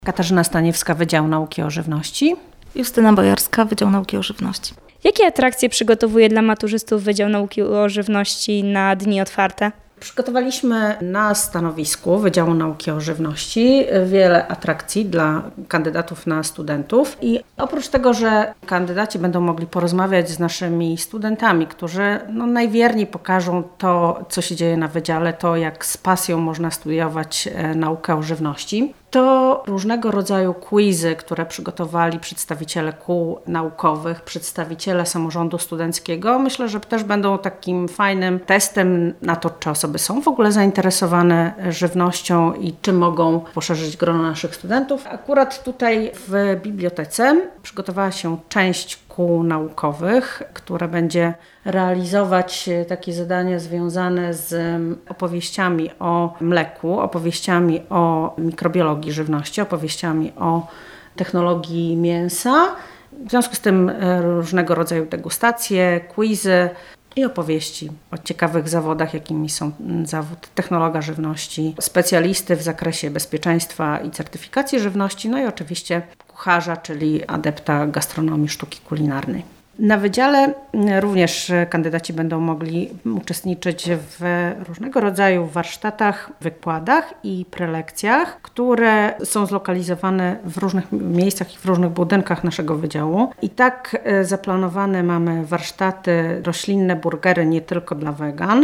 Katarzyna Staniewska, Wydział Nauki o Żywności. Justyna Bojarska, Wydział Nauki o Żywności. Jakie atrakcje przygotowuje dla maturzystów Wydział Nauki o Żywności na dni otwarte? Przygotowaliśmy na stanowisku Wydziału Nauki o Żywności wiele atrakcji dla kandydatów na studentów i oprócz tego, że kandydaci będą mogli porozmawiać z naszymi studentami, którzy najwierniej pokażą to, co się dzieje na wydziale, to jak z pasją można studiować naukę o żywności, to różnego rodzaju quizy, które przygotowali przedstawiciele kół naukowych, przedstawiciele samorządu studenckiego, myślę, że też będą takim fajnym testem na to, czy osoby są w ogóle zainteresowane żywnością i czy mogą poszerzyć grono naszych studentów. Akurat tutaj w bibliotece przygotowała się część kół naukowych, która będzie realizować takie zadania związane z opowieściami o mleku, opowieściami o mikrobiologii żywności, opowieściami o technologii mięsa. W związku z tym różnego rodzaju degustacje, quizy i opowieści o ciekawych zawodach, jakimi są zawód technologa żywności, specjalisty w zakresie bezpieczeństwa i certyfikacji żywności, no i oczywiście kucharza, czyli adepta gastronomii sztuki kulinarnej. Na wydziale również kandydaci będą mogli uczestniczyć w różnego rodzaju warsztatach, wykładach i prelekcjach, które są zlokalizowane w różnych miejscach i w różnych budynkach naszego wydziału. I tak zaplanowane mamy warsztaty roślinne, burgery nie tylko dla wegan.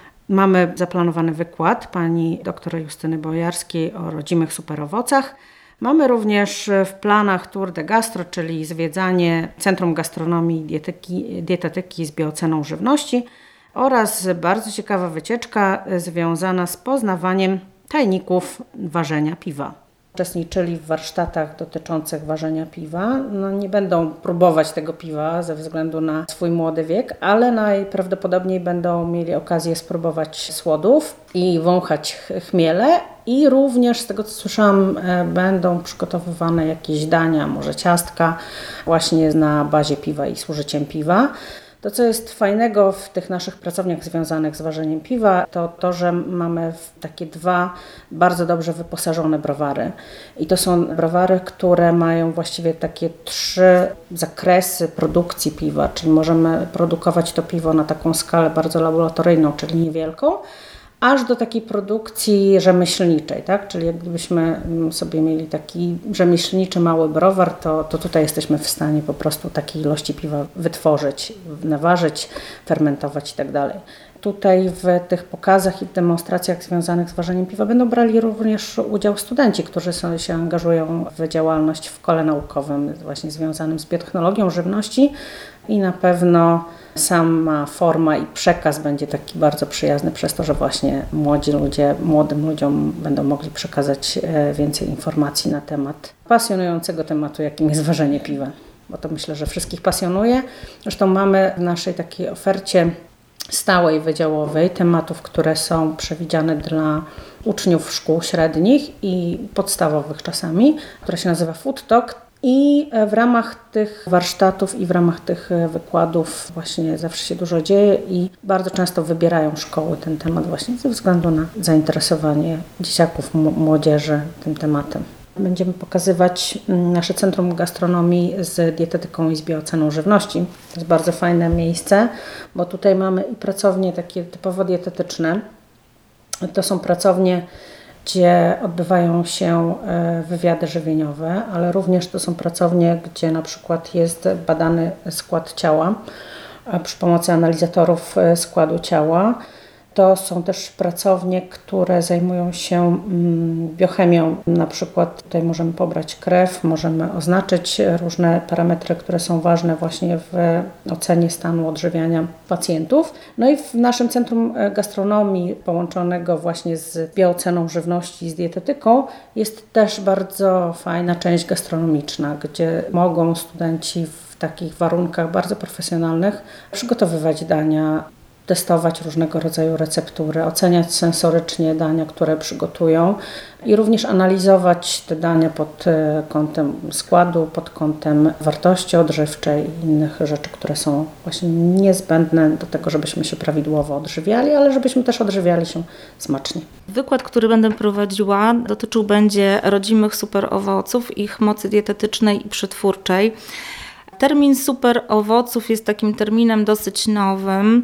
Mamy zaplanowany wykład pani dr Justyny Bojarskiej o rodzimych superowocach. Mamy również w planach Tour de Gastro, czyli zwiedzanie Centrum Gastronomii i Dietetyki z bioceną żywności oraz bardzo ciekawa wycieczka związana z poznawaniem tajników ważenia piwa. Uczestniczyli w warsztatach dotyczących ważenia piwa. Nie będą próbować tego piwa ze względu na swój młody wiek, ale najprawdopodobniej będą mieli okazję spróbować słodów i wąchać chmiele i również z tego, co słyszałam, będą przygotowywane jakieś dania, może ciastka właśnie na bazie piwa i z użyciem piwa. To, co jest fajnego w tych naszych pracowniach związanych z ważeniem piwa, to to, że mamy takie dwa bardzo dobrze wyposażone browary. I to są browary, które mają właściwie takie 3 zakresy produkcji piwa, czyli możemy produkować to piwo na taką skalę bardzo laboratoryjną, czyli niewielką, aż do takiej produkcji rzemieślniczej, tak? Czyli jak gdybyśmy sobie mieli taki rzemieślniczy mały browar, to tutaj jesteśmy w stanie po prostu takiej ilości piwa wytworzyć, naważyć, fermentować i tak dalej. Tutaj w tych pokazach i demonstracjach związanych z ważeniem piwa będą brali również udział studenci, którzy się angażują w działalność w kole naukowym właśnie związanym z biotechnologią żywności i na pewno sama forma i przekaz będzie taki bardzo przyjazny przez to, że właśnie młodym ludziom będą mogli przekazać więcej informacji na temat pasjonującego tematu, jakim jest ważenie piwa, bo to myślę, że wszystkich pasjonuje. Zresztą mamy w naszej takiej ofercie stałej wydziałowej tematów, które są przewidziane dla uczniów szkół średnich i podstawowych czasami, która się nazywa Food Talk. I w ramach tych warsztatów i w ramach tych wykładów właśnie zawsze się dużo dzieje i bardzo często wybierają szkoły ten temat właśnie ze względu na zainteresowanie dzieciaków, młodzieży tym tematem. Będziemy pokazywać nasze Centrum Gastronomii z Dietetyką i z bioceną żywności. To jest bardzo fajne miejsce, bo tutaj mamy i pracownie takie typowo dietetyczne. To są pracownie, gdzie odbywają się wywiady żywieniowe, ale również to są pracownie, gdzie na przykład jest badany skład ciała przy pomocy analizatorów składu ciała. To są też pracownie, które zajmują się biochemią. Na przykład tutaj możemy pobrać krew, możemy oznaczyć różne parametry, które są ważne właśnie w ocenie stanu odżywiania pacjentów. No i w naszym Centrum Gastronomii połączonego właśnie z bioceną żywności i z dietetyką jest też bardzo fajna część gastronomiczna, gdzie mogą studenci w takich warunkach bardzo profesjonalnych przygotowywać dania testować różnego rodzaju receptury, oceniać sensorycznie dania, które przygotują i również analizować te dania pod kątem składu, pod kątem wartości odżywczej i innych rzeczy, które są właśnie niezbędne do tego, żebyśmy się prawidłowo odżywiali, ale żebyśmy też odżywiali się smacznie. Wykład, który będę prowadziła, dotyczył będzie rodzimych superowoców, ich mocy dietetycznej i przetwórczej. Termin superowoców jest takim terminem dosyć nowym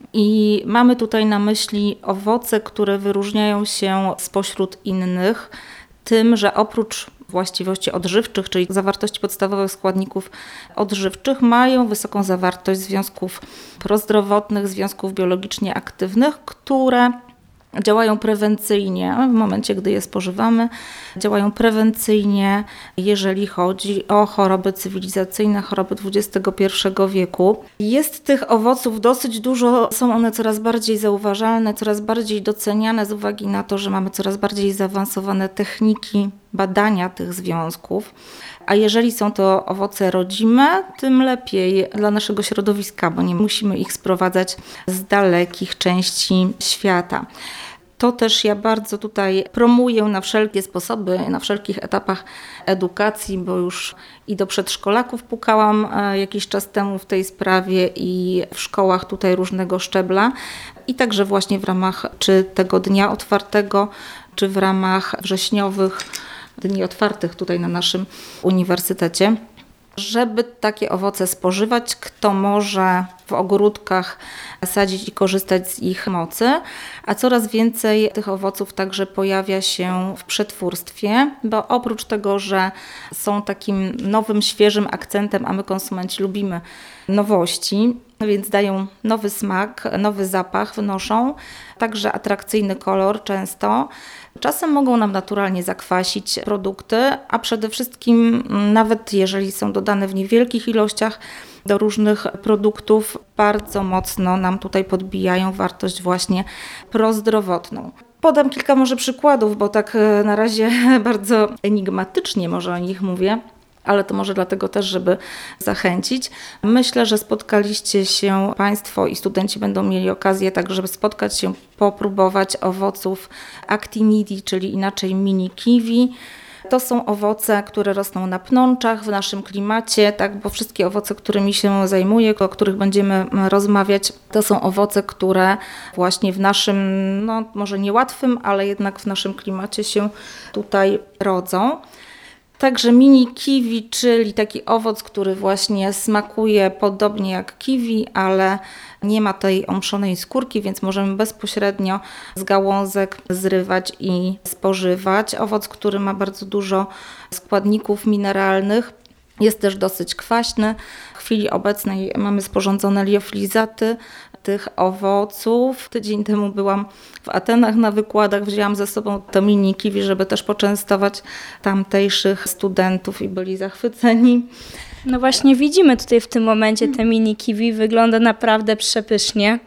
i mamy tutaj na myśli owoce, które wyróżniają się spośród innych tym, że oprócz właściwości odżywczych, czyli zawartości podstawowych składników odżywczych, mają wysoką zawartość związków prozdrowotnych, związków biologicznie aktywnych, które działają prewencyjnie w momencie, gdy je spożywamy, działają prewencyjnie, jeżeli chodzi o choroby cywilizacyjne, choroby XXI wieku. Jest tych owoców dosyć dużo, są one coraz bardziej zauważalne, coraz bardziej doceniane z uwagi na to, że mamy coraz bardziej zaawansowane techniki badania tych związków. A jeżeli są to owoce rodzime, tym lepiej dla naszego środowiska, bo nie musimy ich sprowadzać z dalekich części świata. To też ja bardzo tutaj promuję na wszelkie sposoby, na wszelkich etapach edukacji, bo już i do przedszkolaków pukałam jakiś czas temu w tej sprawie i w szkołach tutaj różnego szczebla i także właśnie w ramach czy tego dnia otwartego, czy w ramach wrześniowych dni otwartych tutaj na naszym uniwersytecie. Żeby takie owoce spożywać, kto może w ogródkach sadzić i korzystać z ich mocy, a coraz więcej tych owoców także pojawia się w przetwórstwie, bo oprócz tego, że są takim nowym, świeżym akcentem, a my konsumenci lubimy nowości, więc dają nowy smak, nowy zapach, wnoszą także atrakcyjny kolor często. Czasem mogą nam naturalnie zakwasić produkty, a przede wszystkim nawet jeżeli są dodane w niewielkich ilościach do różnych produktów, bardzo mocno nam tutaj podbijają wartość właśnie prozdrowotną. Podam kilka może przykładów, bo tak na razie bardzo enigmatycznie może o nich mówię. Ale to może dlatego też, żeby zachęcić. Myślę, że spotkaliście się Państwo i studenci będą mieli okazję tak, żeby spotkać się, popróbować owoców actinidii, czyli inaczej mini kiwi. To są owoce, które rosną na pnączach w naszym klimacie, tak, bo wszystkie owoce, którymi się zajmuję, o których będziemy rozmawiać, to są owoce, które właśnie w naszym, no może niełatwym, ale jednak w naszym klimacie się tutaj rodzą. Także mini kiwi, czyli taki owoc, który właśnie smakuje podobnie jak kiwi, ale nie ma tej omszonej skórki, więc możemy bezpośrednio z gałązek zrywać i spożywać. Owoc, który ma bardzo dużo składników mineralnych. Jest też dosyć kwaśny. W chwili obecnej mamy sporządzone liofilizaty tych owoców. Tydzień temu byłam w Atenach na wykładach, wzięłam ze sobą to mini kiwi, żeby też poczęstować tamtejszych studentów i byli zachwyceni. No właśnie widzimy tutaj w tym momencie te mini kiwi, wygląda naprawdę przepysznie.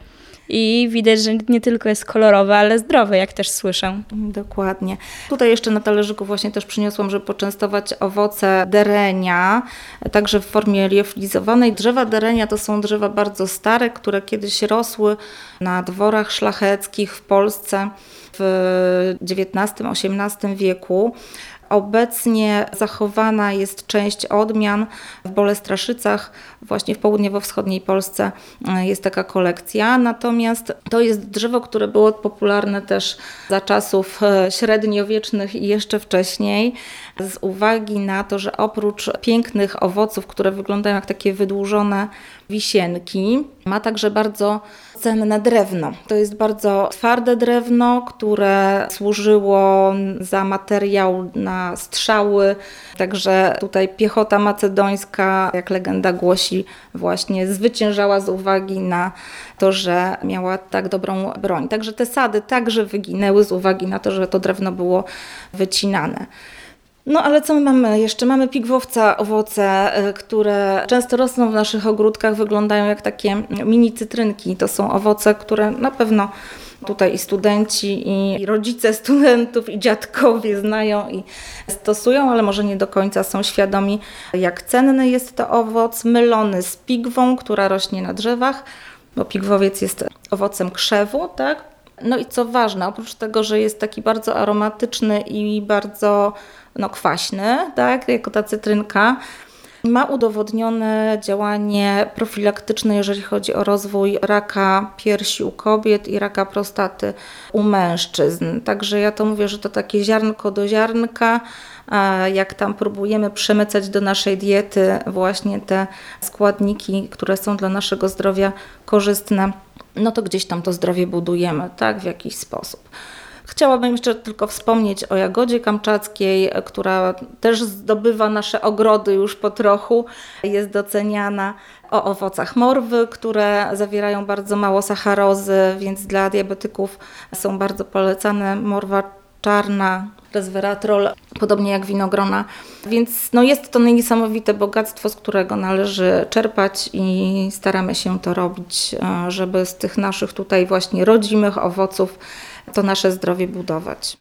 I widać, że nie tylko jest kolorowe, ale zdrowe, jak też słyszę. Dokładnie. Tutaj jeszcze na talerzyku właśnie też przyniosłam, żeby poczęstować owoce derenia, także w formie liofilizowanej. Drzewa derenia to są drzewa bardzo stare, które kiedyś rosły na dworach szlacheckich w Polsce w XIX-XVIII wieku. Obecnie zachowana jest część odmian w Bolestraszycach, właśnie w południowo-wschodniej Polsce jest taka kolekcja. Natomiast to jest drzewo, które było popularne też za czasów średniowiecznych i jeszcze wcześniej, z uwagi na to, że oprócz pięknych owoców, które wyglądają jak takie wydłużone wisienki, ma także bardzo cenne drewno. To jest bardzo twarde drewno, które służyło za materiał na strzały. Także tutaj piechota macedońska, jak legenda głosi, właśnie zwyciężała z uwagi na to, że miała tak dobrą broń. Także te sady także wyginęły z uwagi na to, że to drewno było wycinane. No ale co my mamy jeszcze? Mamy pigwowca, owoce, które często rosną w naszych ogródkach, wyglądają jak takie mini cytrynki. To są owoce, które na pewno tutaj i studenci, i rodzice studentów, i dziadkowie znają i stosują, ale może nie do końca są świadomi, jak cenny jest to owoc, mylony z pigwą, która rośnie na drzewach, bo pigwowiec jest owocem krzewu, tak? No i co ważne, oprócz tego, że jest taki bardzo aromatyczny i bardzo kwaśny, tak, jako ta cytrynka, ma udowodnione działanie profilaktyczne, jeżeli chodzi o rozwój raka piersi u kobiet i raka prostaty u mężczyzn. Także ja to mówię, że to takie ziarnko do ziarnka, jak tam próbujemy przemycać do naszej diety właśnie te składniki, które są dla naszego zdrowia korzystne, no to gdzieś tam to zdrowie budujemy, tak, w jakiś sposób. Chciałabym jeszcze tylko wspomnieć o jagodzie kamczackiej, która też zdobywa nasze ogrody już po trochu, jest doceniana. O owocach morwy, które zawierają bardzo mało sacharozy, więc dla diabetyków są bardzo polecane. Morwa czarna, resveratrol, podobnie jak winogrona. Więc jest to niesamowite bogactwo, z którego należy czerpać i staramy się to robić, żeby z tych naszych tutaj właśnie rodzimych owoców to nasze zdrowie budować.